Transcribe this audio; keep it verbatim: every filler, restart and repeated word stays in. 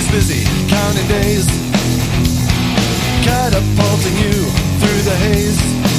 busy counting days, catapulting you through the haze.